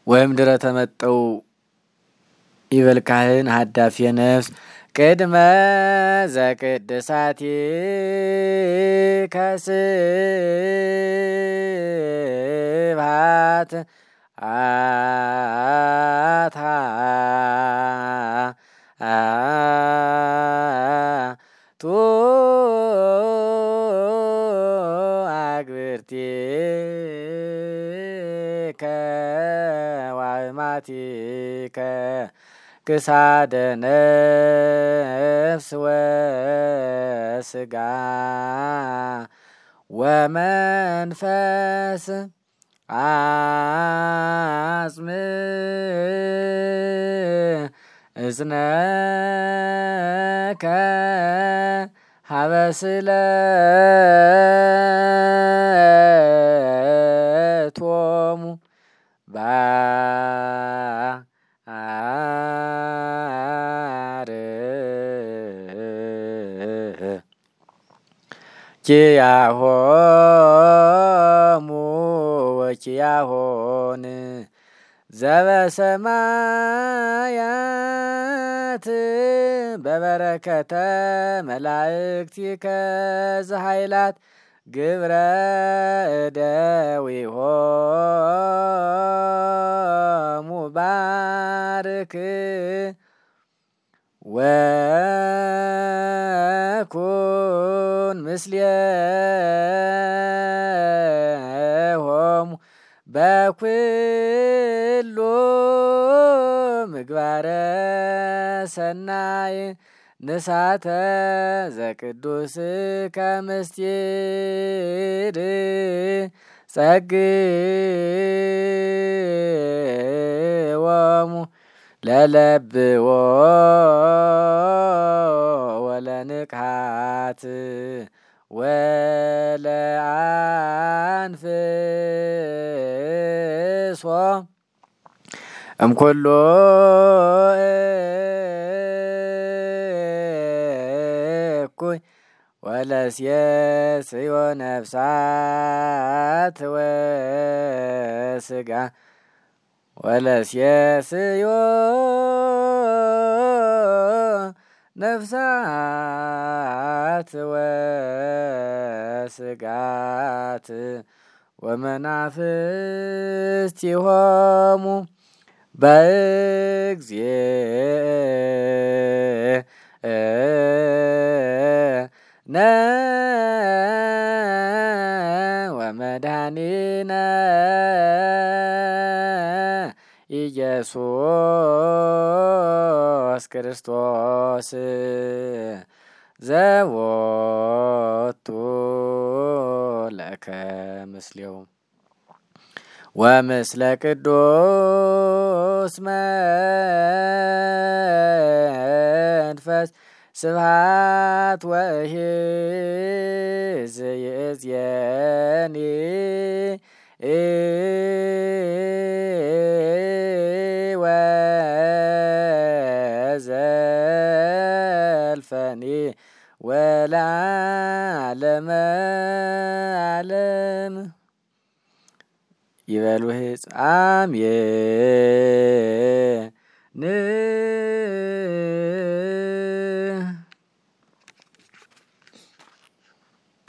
ወይም ድረ ተመጠው ይበልካህን ሀዳፊ ነፍስ ቅድመ ዘቅድሳቲ ከስብሃት አታ ቱ አግብርቲ ከዋማቲከ ክሳደ ነፍስ ወስጋ ወመንፈስ አጽም እዝነከ ሀበስለቶሙ ኪያሆሙ ወኪያሆን ዘበሰማያት በበረከተ መላእክቲከ ዘኃይላት ግብረ እደዊሆሙ ባርክ ወኩን ምስሌሆሙ በኩሉ ምግባረ ሰናይ ንሳተ ዘቅዱስ ከምስጢር ጸግዎሙ ለለብዎ ወለንቅሃት ወለአንፍሶ እምኩሉ እኩይ ወለስየስዮ ነፍሳት ወስጋ ወለስየስዮ ነፍሳት ወስጋት ወመናፍስቲሆሙ በእግዚእነ ወመድኃኒነ ኢየሱስ ክርስቶስ ዘቦቱ ለከ ምስሌው ወምስለ ቅዱስ መንፈስ ስብሐት ወእሂዝ ይእዜኒ ወዘልፈኒ ወለዓለመ ዓለም ይበሉ ሕፃም